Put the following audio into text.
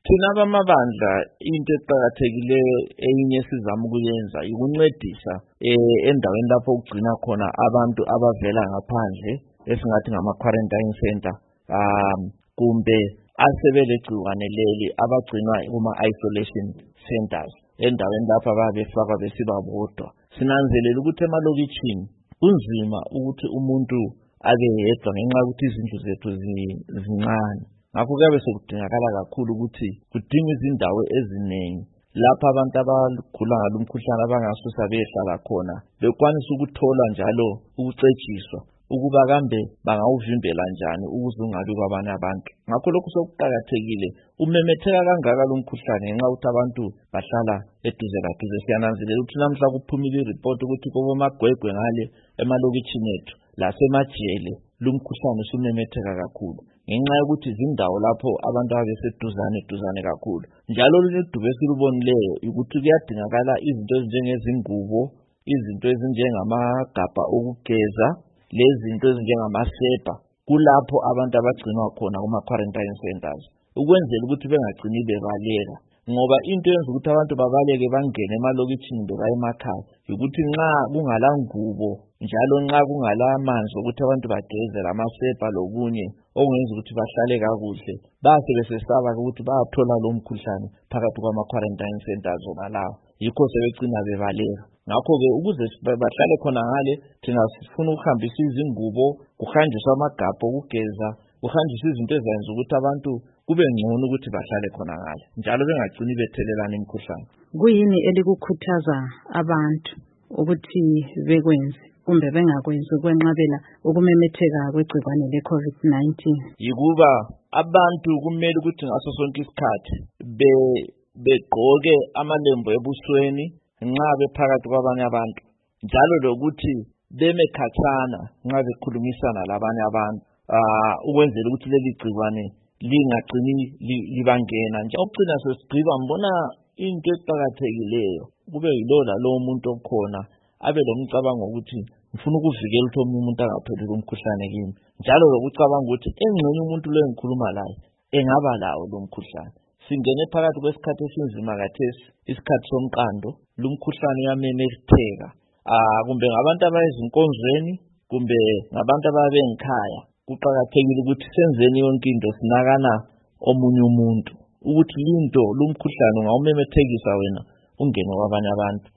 Thina abamabandla into eqhakathekileyo eyinye sizama ukuyenza ukuncedisa endaweni lapho ukugcina khona abantu abavela ngaphandle esingathi ngama quarantine center kumbe asebelegciwane leli abagcinwa kuma isolation centers endaweni lapho ababefakwa besiba bodwa. Sinanzelela ukuthi emalokitshini kunzima ukuthi umuntu abe yedwa ngenxa ukuthi izindlu zethu zincane. Ngakho kuyabe sekudingakala kakhulu ukuthi kudinga izindawo ezinengi lapha abantu abagula ngalo umkhuhlane abangasusa behlala khona bekwanisa ukuthola njalo ukucetshiswa ukuba kambe bangawuvimbela njani ukuze ungabi kwabanye abantu. Ngakho lokhu sokuqhakathekile umemetheka kangaka lo mkhuhlane ngenxa ukuthi abantu bahlala eduze kaduze. Siyananzelela ukuthi namhla kuphumile ireport ukuthi kubomagwegwe ngale emalokitshini ethu lasemajele lo mkhuhlane usumemetheka kakhulu ngenxa yokuthi izindawo lapho abantu abeseduzane kakhulu. Njalo ludubo esilubonileyo ukuthi kuyadingakala izinto ezinjengezingubo, izinto ezinjengamagabha okugeza, lezinto ezinjengamasepa kulapho abantu abagcinwa khona kuma quarantine centers ukwenzela ukuthi bengagcini bebaleka, ngoba into yenza ukuthi abantu babaleke bangene emalokitshini bebaye emakhaya ukuthi nxa kungala ngubo njalo nxa kungala manzi ukuthi abantu bageze lamasepa lokunye okwenza ukuthi bahlale kakuhle base besesaba ukuthi bayathola lo mkhuhlane phakathi kwama quarantine centers onalawo, yikho sebegcina bebaleka. Ngakho-ke ukuze bahlale khona ngale thina sifuna ukuhambisa izingubo, kuhanjiswa amagabha okugeza, kuhanjiswa izinto ezenza ukuthi abantu kube ngcono ukuthi bahlale khona ngale njalo bengagcini bethelelana imikhuhlane. Kuyini elikukhuthaza abantu ukuthi bekwenze kumbe bengakwenzi ukwenqabela ukumemetheka kwegcikwane le-COVID-19? Yikuba abantu kumele ukuthi ngaso sonke isikhathi begqoke amalembu ebusweni nxa bephakathi kwabanye abantu, njalo lokuthi beme khatshana nxa bekhulumisana labanye abantu ukwenzela ukuthi leli gcikwane lingagcini libangena. Nje okucina sesigqiba mbona into eqhakathekileyo kube yilo lalowo muntu okhona abe lomcabango ukuthi ngifuna ukuvikela ukuthi omunye umuntu angatholi lo mkhuhlane kimi, njalo lokucabanga ukuthi engxenye umuntu lo engikhuluma laye engaba lawo lo mkhuhlane. Singene phakathi kwesikhathi esinzima kathesi, isikhathi somqando, lo mkhuhlane uyamemetheka kumbe ngabantu abayezinkonzweni kumbe ngabantu ababengikhaya. Kuqhakathekile ukuthi senzeni yonke into sinakana omunye umuntu ukuthi linto lo mkhuhlane ungawumemethekisa wena ungene kwabanye abantu.